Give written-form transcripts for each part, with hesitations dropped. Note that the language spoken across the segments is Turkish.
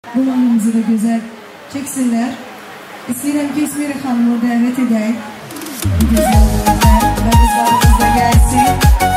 bu mahnımızı da güzel çeksinler. İsterim ki İsmir Hanım'ı davet edeyim. Güzel ve bizlerimiz de gelsin.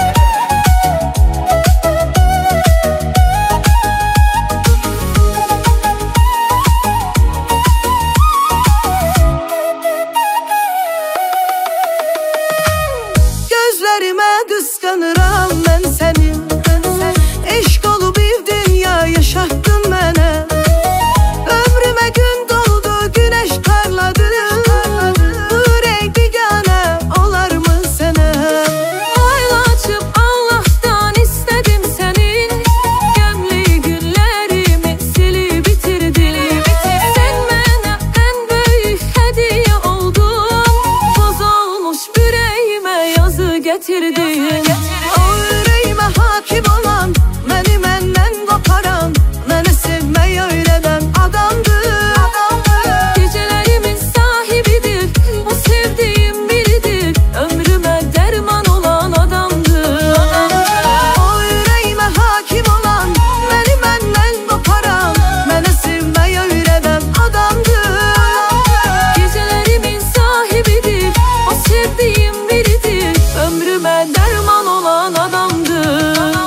Gözlerime kıskanıram ben seni. Eşk olup bir dünya yaşattın bana. Ömrüme gün doldu, güneş parladı. Bu renk bigane olar mı sana? Ayla açıp Allah'tan istedim senin. Gemli günlerimi silip bitirdin. Sen bana en büyük hediye oldun. Boz olmuş yüreğime yazı getirdin. O yüreğime hakim olan, beni benden koparan, beni sevmeyi öğreten adamdır. Gecelerimin sahibidir, o sevdiğim biridir. Ömrüme derman olan adamdır. O yüreğime hakim olan, beni benden koparan, beni sevmeyi öğreten adamdır. Gecelerimin sahibidir, o sevdiğim biridir. Ömrüme derman olan adamdır.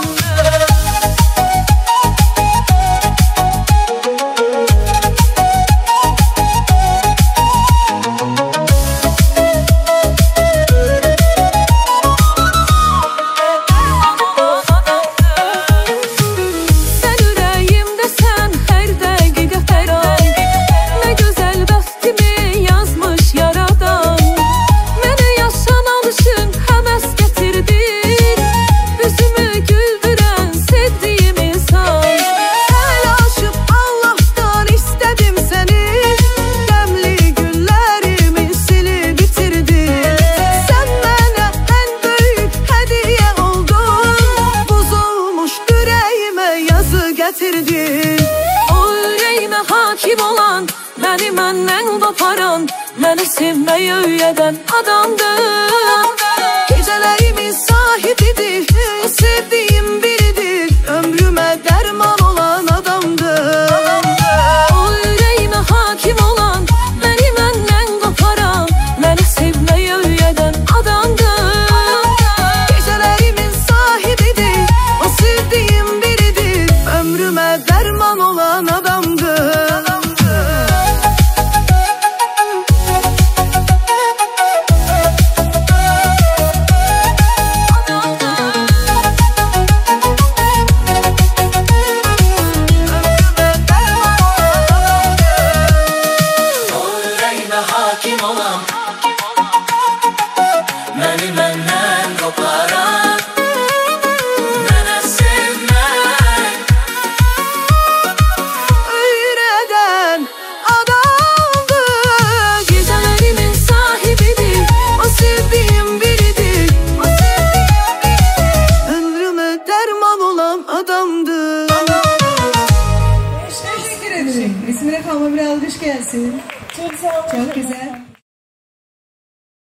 Sen yüreğimde, sen her dakika her an. Ne güzel bəxtimi yazmış yaradan. Məni yaşanalışın həvəs gətirdin. Üzümü güldürən sevdiğim insan. El aşıp Allah'tan istedim seni. Demli günlerimi silip bitirdin. Sen bana en büyük hediye oldun. Buz olmuş yüreğime yazı getirdin. O yüreğime hakim olan, beni məndən qoparan, məni sevməyi öyrədən adamdır. Gecelerimin sahibidir, o sevdiğim biridir. Ömrüme derman olan adamdır. O yüreğime hakim olan, beni məndən qoparan, məni sevməyi öyrədən adamdır. Gecelerimin sahibidir, o sevdiğim biridir. Ömrüme derman olan adamdır. Hakim olan, beni benden koparan, bana sevmek Öyreden adamdır. Gecelerimin sahibidir, O sevdiğim biridir. Ömrüme derman olan adamdır. Teşekkür ederim. İsmir Hanım'a bir alkış gelsin. Çok sağ olun. Çok güzel.